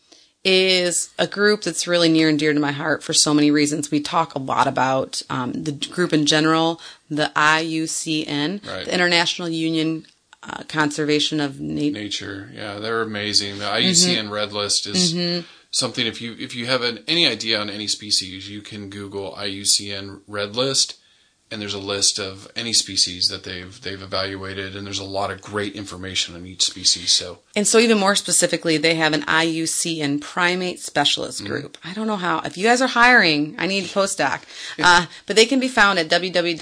is a group that's really near and dear to my heart for so many reasons. We talk a lot about the group in general, the IUCN, the International Union Conservation of Nature. Yeah, they're amazing. The IUCN Red List is something. If you have any idea on any species, you can Google IUCN Red List, and there's a list of any species that they've evaluated, and there's a lot of great information on each species. So even more specifically, they have an IUCN Primate Specialist Group. I don't know how. If you guys are hiring, I need a postdoc. But they can be found at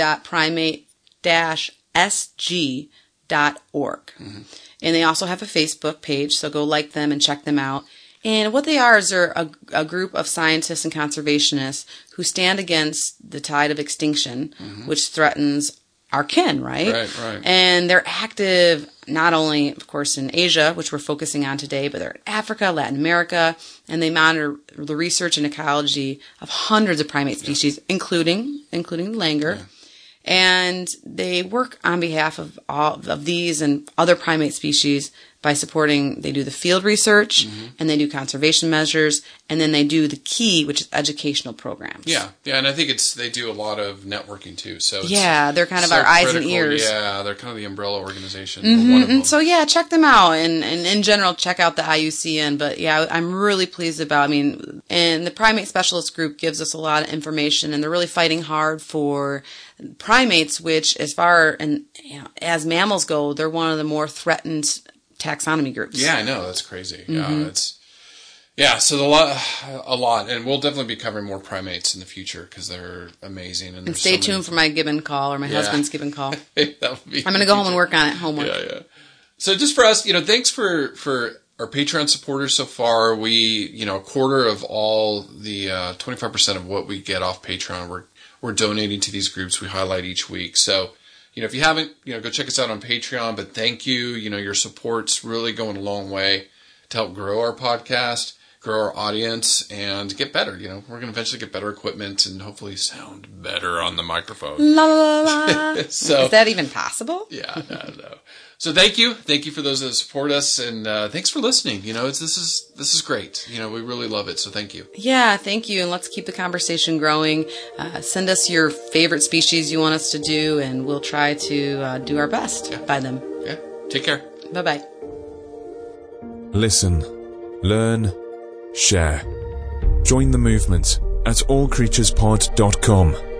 www.primate-sg.org. And they also have a Facebook page, so go like them and check them out. And what they are is they're a group of scientists and conservationists who stand against the tide of extinction, which threatens our kin, right? Right. And they're active not only, of course, in Asia, which we're focusing on today, but they're in Africa, Latin America, and they monitor the research and ecology of hundreds of primate species, including langur. Yeah. And they work on behalf of all of these and other primate species by supporting, they do the field research, and they do conservation measures, and then they do the key, which is educational programs. Yeah, and I think they do a lot of networking too. So they're kind of our eyes and ears. Yeah, they're kind of the umbrella organization. One of them. So check them out, and in general, check out the IUCN. But I'm really pleased about. And the Primate Specialist Group gives us a lot of information, and they're really fighting hard for primates, which, as as mammals go, they're one of the more threatened taxonomy groups. Yeah, I know, that's crazy. So a lot, and we'll definitely be covering more primates in the future because they're amazing. And stay tuned for my Gibbon call or my husband's Gibbon call. That would be. I'm going to go home and work on it. Homework. Yeah. So just for us, thanks for our Patreon supporters so far. We, a quarter of all the 25% of what we get off Patreon, we're donating to these groups we highlight each week. So. If you haven't, go check us out on Patreon, but thank you. Your support's really going a long way to help grow our podcast, grow our audience, and get better. You know, we're going to eventually get better equipment and hopefully sound better on the microphone. La la la. So, is that even possible? Yeah, no. So thank you for those that support us, and thanks for listening. You know, this is great. You know, we really love it. So thank you. Yeah, thank you, and let's keep the conversation growing. Send us your favorite species you want us to do, and we'll try to do our best by them. Yeah. Take care. Bye-bye. Listen, learn, share. Join the movement at allcreaturespod.com.